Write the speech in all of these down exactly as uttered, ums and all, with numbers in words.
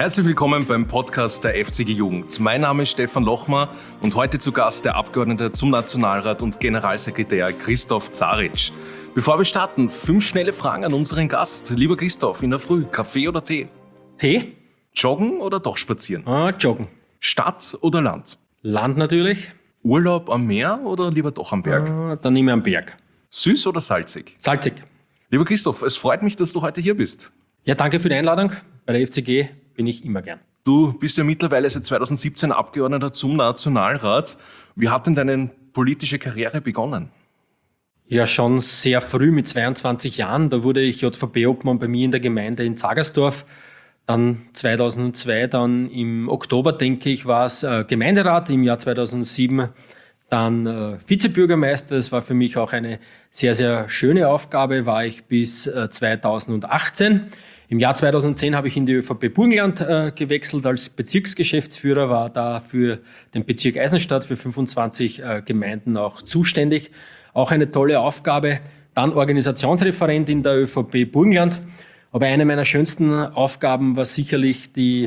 Herzlich willkommen beim Podcast der F C G Jugend. Mein Name ist Stefan Lochmar und heute zu Gast der Abgeordnete zum Nationalrat und Generalsekretär Christoph Zaric. Bevor wir starten, fünf schnelle Fragen an unseren Gast. Lieber Christoph, in der Früh, Kaffee oder Tee? Tee? Joggen oder doch spazieren? Ah, joggen. Stadt oder Land? Land natürlich. Urlaub am Meer oder lieber doch am Berg? Ah, dann nehme ich am Berg. Süß oder salzig? Salzig. Lieber Christoph, es freut mich, dass du heute hier bist. Ja, danke für die Einladung. Bei der F C G bin ich immer gern. Du bist ja mittlerweile seit zweitausendsiebzehn Abgeordneter zum Nationalrat. Wie hat denn deine politische Karriere begonnen? Ja, schon sehr früh mit zweiundzwanzig Jahren. Da wurde ich J V B-Obmann bei mir in der Gemeinde in Zagersdorf. Dann zweitausendzwei, dann im Oktober, denke ich, war es äh, Gemeinderat. Im Jahr zweitausendsieben dann äh, Vizebürgermeister. Das war für mich auch eine sehr, sehr schöne Aufgabe. War ich bis äh, zweitausendachtzehn. Im Jahr zweitausendzehn habe ich in die ÖVP Burgenland äh, gewechselt als Bezirksgeschäftsführer, war da für den Bezirk Eisenstadt für fünfundzwanzig äh, Gemeinden auch zuständig. Auch eine tolle Aufgabe. Dann Organisationsreferent in der ÖVP Burgenland. Aber eine meiner schönsten Aufgaben war sicherlich die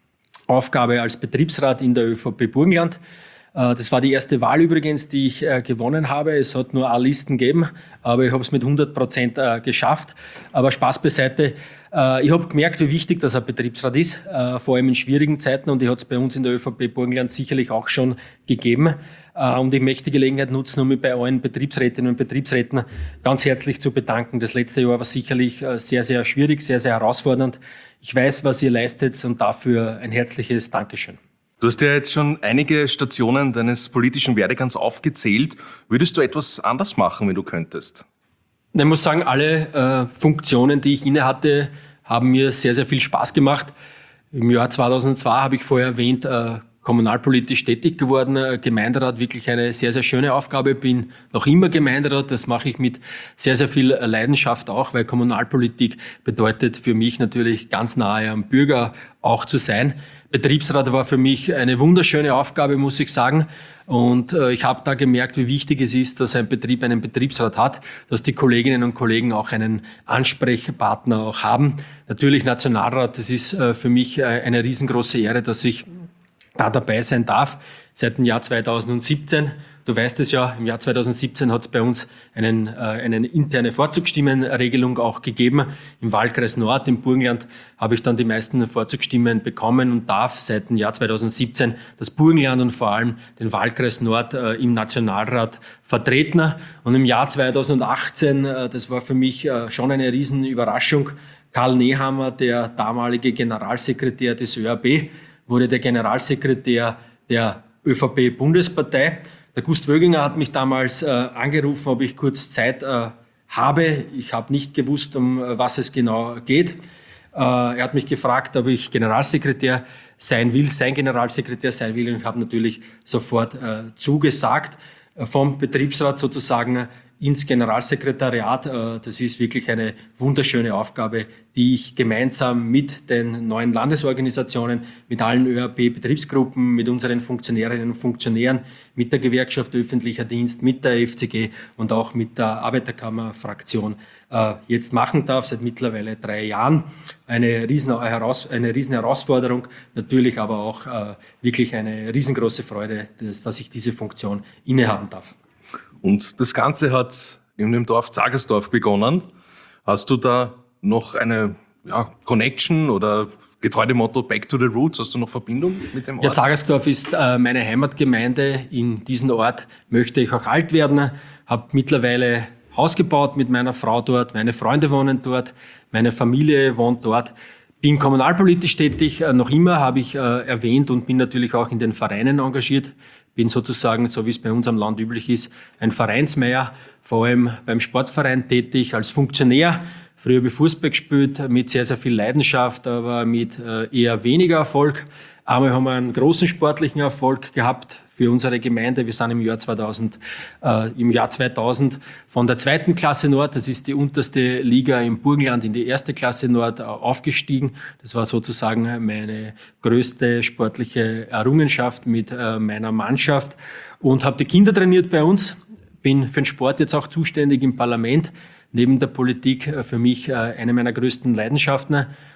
Aufgabe als Betriebsrat in der ÖVP Burgenland. Das war die erste Wahl übrigens, die ich gewonnen habe. Es hat nur eine Listen gegeben, aber ich habe es mit hundert Prozent geschafft. Aber Spaß beiseite. Ich habe gemerkt, wie wichtig das ein Betriebsrat ist, vor allem in schwierigen Zeiten. Und die hat es bei uns in der ÖVP Burgenland sicherlich auch schon gegeben. Und ich möchte die Gelegenheit nutzen, um mich bei allen Betriebsrätinnen und Betriebsräten ganz herzlich zu bedanken. Das letzte Jahr war sicherlich sehr, sehr schwierig, sehr, sehr herausfordernd. Ich weiß, was ihr leistet und dafür ein herzliches Dankeschön. Du hast ja jetzt schon einige Stationen deines politischen Werdegangs aufgezählt. Würdest du etwas anders machen, wenn du könntest? Ich muss sagen, alle äh, Funktionen, die ich inne hatte, haben mir sehr, sehr viel Spaß gemacht. Im Jahr zweitausendzwei habe ich vorher erwähnt, äh, kommunalpolitisch tätig geworden. Äh, Gemeinderat, wirklich eine sehr, sehr schöne Aufgabe. Bin noch immer Gemeinderat. Das mache ich mit sehr, sehr viel Leidenschaft auch, weil Kommunalpolitik bedeutet für mich natürlich ganz nahe am Bürger auch zu sein. Betriebsrat war für mich eine wunderschöne Aufgabe, muss ich sagen. Und äh, ich habe da gemerkt, wie wichtig es ist, dass ein Betrieb einen Betriebsrat hat, dass die Kolleginnen und Kollegen auch einen Ansprechpartner auch haben. Natürlich Nationalrat, das ist äh, für mich äh, eine riesengroße Ehre, dass ich da dabei sein darf. Seit dem Jahr zweitausendsiebzehn. Du weißt es ja, im Jahr zweitausendsiebzehn hat es bei uns einen, äh, eine interne Vorzugsstimmenregelung auch gegeben. Im Wahlkreis Nord, im Burgenland, habe ich dann die meisten Vorzugsstimmen bekommen und darf seit dem Jahr zweitausendsiebzehn das Burgenland und vor allem den Wahlkreis Nord äh, im Nationalrat vertreten. Und im Jahr zweitausendachtzehn, äh, das war für mich äh, schon eine Riesenüberraschung, Karl Nehammer, der damalige Generalsekretär des Ö A B, wurde der Generalsekretär der ÖVP-Bundespartei. Der Gust Wöginger hat mich damals äh, angerufen, ob ich kurz Zeit äh, habe. Ich habe nicht gewusst, um äh, was es genau geht. Äh, er hat mich gefragt, ob ich Generalsekretär sein will, sein Generalsekretär sein will. Und ich habe natürlich sofort äh, zugesagt. Äh, vom Betriebsrat sozusagen ins Generalsekretariat. Äh, das ist wirklich eine wunderschöne Aufgabe, die ich gemeinsam mit den neuen Landesorganisationen, mit allen Ö A P-Betriebsgruppen, mit unseren Funktionärinnen und Funktionären, mit der Gewerkschaft Öffentlicher Dienst, mit der F C G und auch mit der Arbeiterkammerfraktion äh, jetzt machen darf, seit mittlerweile drei Jahren. Eine riesen, Heraus- eine riesen Herausforderung, natürlich aber auch äh, wirklich eine riesengroße Freude, dass, dass ich diese Funktion innehaben darf. Und das Ganze hat in dem Dorf Zagersdorf begonnen. Hast du da noch eine ja, Connection oder getreu dem Motto Back to the Roots? Hast du noch Verbindung mit dem Ort? Ja, Zagersdorf ist äh, meine Heimatgemeinde. In diesem Ort möchte ich auch alt werden. Habe mittlerweile Haus gebaut mit meiner Frau dort. Meine Freunde wohnen dort. Meine Familie wohnt dort. Bin kommunalpolitisch tätig. Äh, noch immer habe ich äh, erwähnt und bin natürlich auch in den Vereinen engagiert. Bin sozusagen, so wie es bei uns am Land üblich ist, ein Vereinsmeier, vor allem beim Sportverein tätig, als Funktionär. Früher habe ich Fußball gespielt, mit sehr, sehr viel Leidenschaft, aber mit äh, eher weniger Erfolg. Einmal haben wir einen großen sportlichen Erfolg gehabt für unsere Gemeinde. Wir sind im Jahr zweitausend, äh, im Jahr zweitausend von der zweiten Klasse Nord, das ist die unterste Liga im Burgenland, in die erste Klasse Nord äh, aufgestiegen. Das war sozusagen meine größte sportliche Errungenschaft mit äh, meiner Mannschaft und habe die Kinder trainiert bei uns. Bin für den Sport jetzt auch zuständig im Parlament. Neben der Politik für mich eine meiner größten Leidenschaften.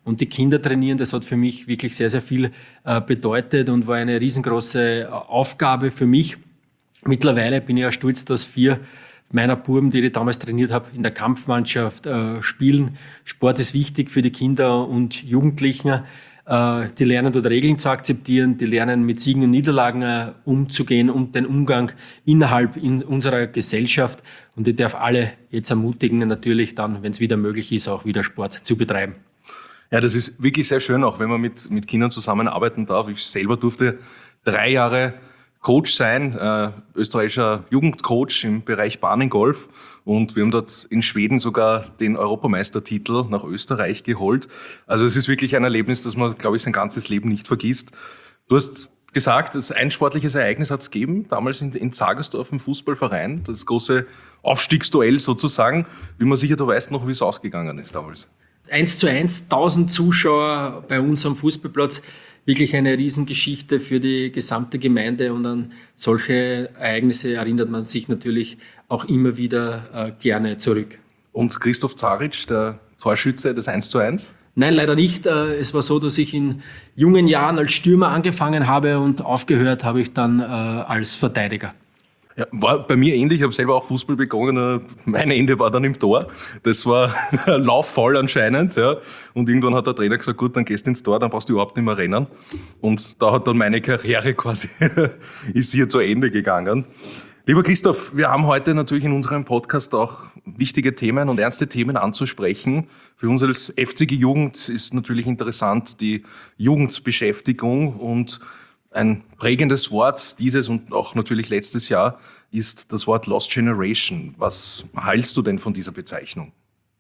und die Kinder trainieren. Das hat für mich wirklich sehr, sehr viel äh, bedeutet und war eine riesengroße Aufgabe für mich. Mittlerweile bin ich auch stolz, dass vier meiner Buben, die ich damals trainiert habe, in der Kampfmannschaft äh, spielen. Sport ist wichtig für die Kinder und Jugendlichen. Äh, die lernen dort Regeln zu akzeptieren, die lernen mit Siegen und Niederlagen äh, umzugehen und den Umgang innerhalb in unserer Gesellschaft. Und ich darf alle jetzt ermutigen, natürlich dann, wenn es wieder möglich ist, auch wieder Sport zu betreiben. Ja, das ist wirklich sehr schön, auch wenn man mit, mit Kindern zusammenarbeiten darf. Ich selber durfte drei Jahre Coach sein, äh, österreichischer Jugendcoach im Bereich Bahnengolf, und wir haben dort in Schweden sogar den Europameistertitel nach Österreich geholt. Also es ist wirklich ein Erlebnis, das man, glaube ich, sein ganzes Leben nicht vergisst. Du hast gesagt, dass ein sportliches Ereignis hat es gegeben, damals in, in Zagersdorf im Fußballverein, das große Aufstiegsduell sozusagen. Bin mir sicher, du weißt noch, wie es ausgegangen ist damals. Eins zu eins, tausend Zuschauer bei uns am Fußballplatz. Wirklich eine Riesengeschichte für die gesamte Gemeinde, und an solche Ereignisse erinnert man sich natürlich auch immer wieder äh, gerne zurück. Und Christoph Zaric, der Torschütze des eins zu eins? Nein, leider nicht. Es war so, dass ich in jungen Jahren als Stürmer angefangen habe und aufgehört habe ich dann äh, als Verteidiger. Ja, war bei mir ähnlich. Ich habe selber auch Fußball begonnen. Mein Ende war dann im Tor. Das war laufvoll anscheinend. Ja. Und irgendwann hat der Trainer gesagt, gut, dann gehst du ins Tor, dann brauchst du überhaupt nicht mehr rennen. Und da hat dann meine Karriere quasi, ist hier zu Ende gegangen. Lieber Christoph, wir haben heute natürlich in unserem Podcast auch wichtige Themen und ernste Themen anzusprechen. Für uns als F C G Jugend ist natürlich interessant die Jugendbeschäftigung, und ein prägendes Wort dieses und auch natürlich letztes Jahr ist das Wort Lost Generation. Was hältst du denn von dieser Bezeichnung?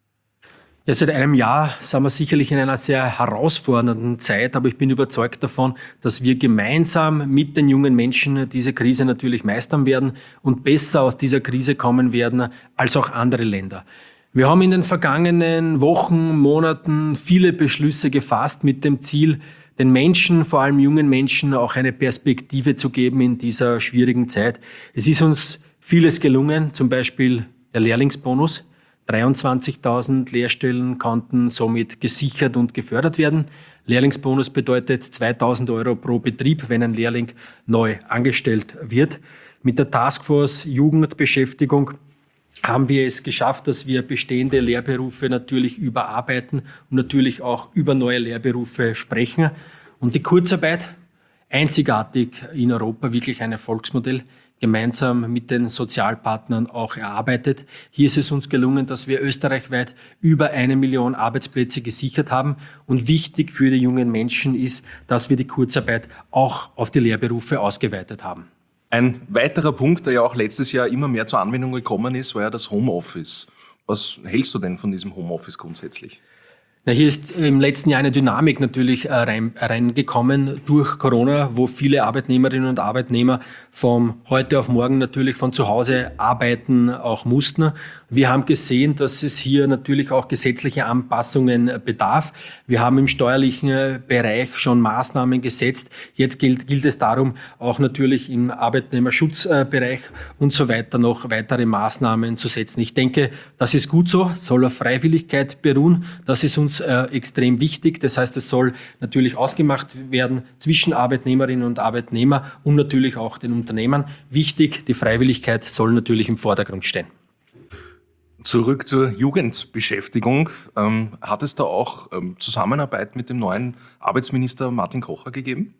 Ja, seit einem Jahr sind wir sicherlich in einer sehr herausfordernden Zeit, aber ich bin überzeugt davon, dass wir gemeinsam mit den jungen Menschen diese Krise natürlich meistern werden und besser aus dieser Krise kommen werden als auch andere Länder. Wir haben in den vergangenen Wochen, Monaten viele Beschlüsse gefasst mit dem Ziel, den Menschen, vor allem jungen Menschen, auch eine Perspektive zu geben in dieser schwierigen Zeit. Es ist uns vieles gelungen, zum Beispiel der Lehrlingsbonus. dreiundzwanzigtausend Lehrstellen konnten somit gesichert und gefördert werden. Lehrlingsbonus bedeutet zweitausend Euro pro Betrieb, wenn ein Lehrling neu angestellt wird. Mit der Taskforce Jugendbeschäftigung haben wir es geschafft, dass wir bestehende Lehrberufe natürlich überarbeiten und natürlich auch über neue Lehrberufe sprechen. Und die Kurzarbeit, einzigartig in Europa, wirklich ein Erfolgsmodell, gemeinsam mit den Sozialpartnern auch erarbeitet. Hier ist es uns gelungen, dass wir österreichweit über eine Million Arbeitsplätze gesichert haben. Und wichtig für die jungen Menschen ist, dass wir die Kurzarbeit auch auf die Lehrberufe ausgeweitet haben. Ein weiterer Punkt, der ja auch letztes Jahr immer mehr zur Anwendung gekommen ist, war ja das Homeoffice. Was hältst du denn von diesem Homeoffice grundsätzlich? Na, hier ist im letzten Jahr eine Dynamik natürlich äh, rein, reingekommen durch Corona, wo viele Arbeitnehmerinnen und Arbeitnehmer vom heute auf morgen natürlich von zu Hause arbeiten auch mussten. Wir haben gesehen, dass es hier natürlich auch gesetzliche Anpassungen bedarf. Wir haben im steuerlichen Bereich schon Maßnahmen gesetzt. Jetzt gilt, gilt es darum, auch natürlich im Arbeitnehmerschutzbereich und so weiter noch weitere Maßnahmen zu setzen. Ich denke, das ist gut so, soll auf Freiwilligkeit beruhen. Das ist uns äh, extrem wichtig. Das heißt, es soll natürlich ausgemacht werden zwischen Arbeitnehmerinnen und Arbeitnehmer und natürlich auch den Unternehmern. Wichtig, die Freiwilligkeit soll natürlich im Vordergrund stehen. Zurück zur Jugendbeschäftigung. Ähm, hat es da auch ähm, Zusammenarbeit mit dem neuen Arbeitsminister Martin Kocher gegeben?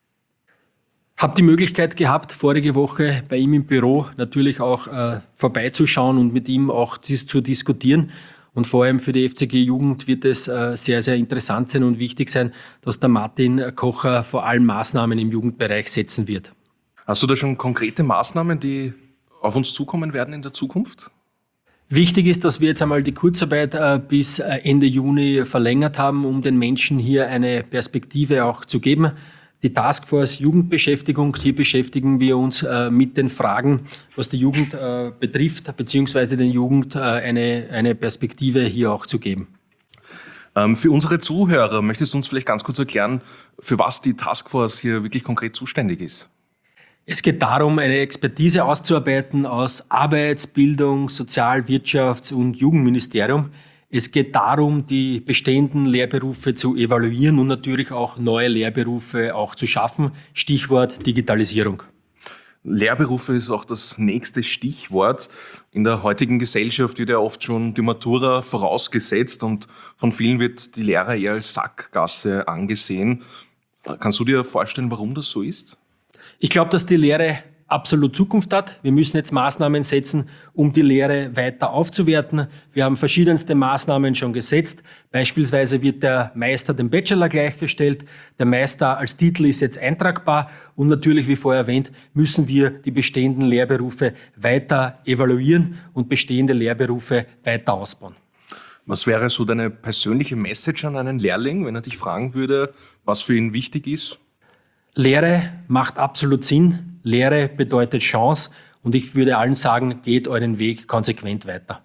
Habe die Möglichkeit gehabt, vorige Woche bei ihm im Büro natürlich auch äh, vorbeizuschauen und mit ihm auch dies zu diskutieren. Und vor allem für die F C G Jugend wird es äh, sehr, sehr interessant sein und wichtig sein, dass der Martin Kocher vor allem Maßnahmen im Jugendbereich setzen wird. Hast du da schon konkrete Maßnahmen, die auf uns zukommen werden in der Zukunft? Wichtig ist, dass wir jetzt einmal die Kurzarbeit äh, bis Ende Juni verlängert haben, um den Menschen hier eine Perspektive auch zu geben. Die Taskforce Jugendbeschäftigung, hier beschäftigen wir uns äh, mit den Fragen, was die Jugend äh, betrifft, beziehungsweise den Jugend äh, eine, eine Perspektive hier auch zu geben. Ähm, für unsere Zuhörer, möchtest du uns vielleicht ganz kurz erklären, für was die Taskforce hier wirklich konkret zuständig ist? Es geht darum, eine Expertise auszuarbeiten aus Arbeits-, Bildung-, Sozial-, Wirtschafts- und Jugendministerium. Es geht darum, die bestehenden Lehrberufe zu evaluieren und natürlich auch neue Lehrberufe auch zu schaffen. Stichwort Digitalisierung. Lehrberufe ist auch das nächste Stichwort. In der heutigen Gesellschaft wird ja oft schon die Matura vorausgesetzt und von vielen wird die Lehre eher als Sackgasse angesehen. Kannst du dir vorstellen, warum das so ist? Ich glaube, dass die Lehre absolut Zukunft hat. Wir müssen jetzt Maßnahmen setzen, um die Lehre weiter aufzuwerten. Wir haben verschiedenste Maßnahmen schon gesetzt. Beispielsweise wird der Meister dem Bachelor gleichgestellt. Der Meister als Titel ist jetzt eintragbar. Und natürlich, wie vorher erwähnt, müssen wir die bestehenden Lehrberufe weiter evaluieren und bestehende Lehrberufe weiter ausbauen. Was wäre so deine persönliche Message an einen Lehrling, wenn er dich fragen würde, was für ihn wichtig ist? Lehre macht absolut Sinn. Lehre bedeutet Chance und ich würde allen sagen, geht euren Weg konsequent weiter.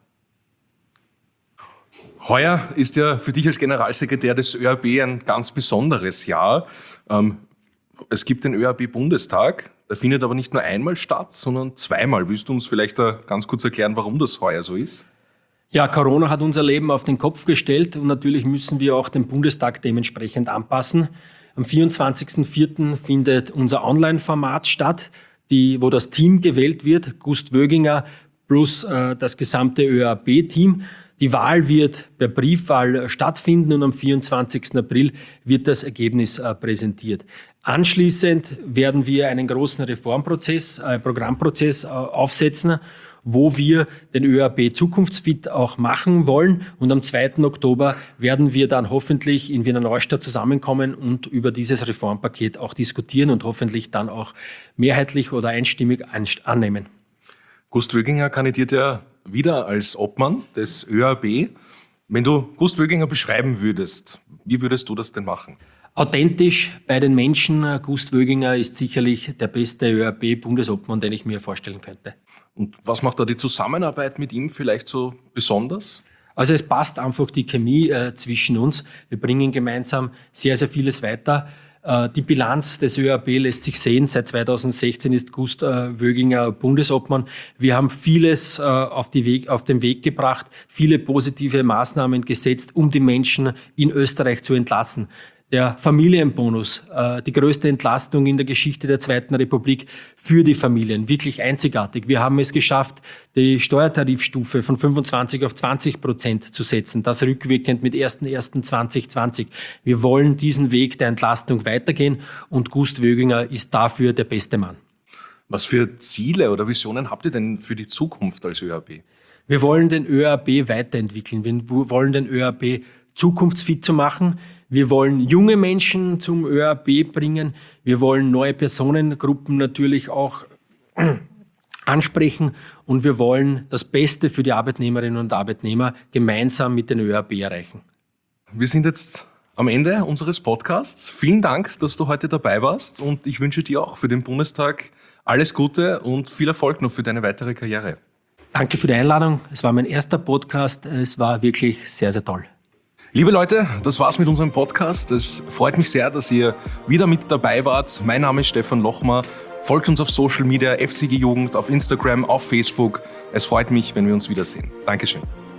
Heuer ist ja für dich als Generalsekretär des ÖAB ein ganz besonderes Jahr. Ähm, es gibt den ÖAB-Bundestag, der findet aber nicht nur einmal statt, sondern zweimal. Willst du uns vielleicht da ganz kurz erklären, warum das heuer so ist? Ja, Corona hat unser Leben auf den Kopf gestellt und natürlich müssen wir auch den Bundestag dementsprechend anpassen. Am vierundzwanzigsten vierten findet unser Online-Format statt, die, wo das Team gewählt wird, Gust Wöginger plus äh, das gesamte ÖAB-Team. Die Wahl wird per Briefwahl stattfinden und am vierundzwanzigsten April wird das Ergebnis äh, präsentiert. Anschließend werden wir einen großen Reformprozess, äh, Programmprozess äh, aufsetzen, wo wir den ÖAB zukunftsfit auch machen wollen. Und am zweiten Oktober werden wir dann hoffentlich in Wiener Neustadt zusammenkommen und über dieses Reformpaket auch diskutieren und hoffentlich dann auch mehrheitlich oder einstimmig annehmen. Gust Wöginger kandidiert ja wieder als Obmann des ÖAB. Wenn du Gust Wöginger beschreiben würdest, wie würdest du das denn machen? Authentisch bei den Menschen. Gust Wöginger ist sicherlich der beste ÖAB-Bundesobmann, den ich mir vorstellen könnte. Und was macht da die Zusammenarbeit mit ihm vielleicht so besonders? Also es passt einfach die Chemie äh, zwischen uns. Wir bringen gemeinsam sehr, sehr vieles weiter. Äh, die Bilanz des ÖAB lässt sich sehen. Seit zweitausendsechzehn ist Gust äh, Wöginger Bundesobmann. Wir haben vieles äh, auf, die Weg, auf den Weg gebracht, viele positive Maßnahmen gesetzt, um die Menschen in Österreich zu entlassen. Der Familienbonus, äh, die größte Entlastung in der Geschichte der Zweiten Republik für die Familien, wirklich einzigartig. Wir haben es geschafft, die Steuertarifstufe von fünfundzwanzig auf zwanzig Prozent zu setzen, das rückwirkend mit erster erster zweitausendzwanzig. Wir wollen diesen Weg der Entlastung weitergehen und Gust Wöginger ist dafür der beste Mann. Was für Ziele oder Visionen habt ihr denn für die Zukunft als ÖAB? Wir wollen den ÖAB weiterentwickeln. Wir wollen den ÖAB zukunftsfit zu machen. Wir wollen junge Menschen zum ÖAB bringen. Wir wollen neue Personengruppen natürlich auch ansprechen. Und wir wollen das Beste für die Arbeitnehmerinnen und Arbeitnehmer gemeinsam mit den ÖAB erreichen. Wir sind jetzt am Ende unseres Podcasts. Vielen Dank, dass du heute dabei warst. Und ich wünsche dir auch für den Bundestag alles Gute und viel Erfolg noch für deine weitere Karriere. Danke für die Einladung. Es war mein erster Podcast. Es war wirklich sehr, sehr toll. Liebe Leute, das war's mit unserem Podcast. Es freut mich sehr, dass ihr wieder mit dabei wart. Mein Name ist Stefan Lochmar. Folgt uns auf Social Media, F C G Jugend, auf Instagram, auf Facebook. Es freut mich, wenn wir uns wiedersehen. Dankeschön.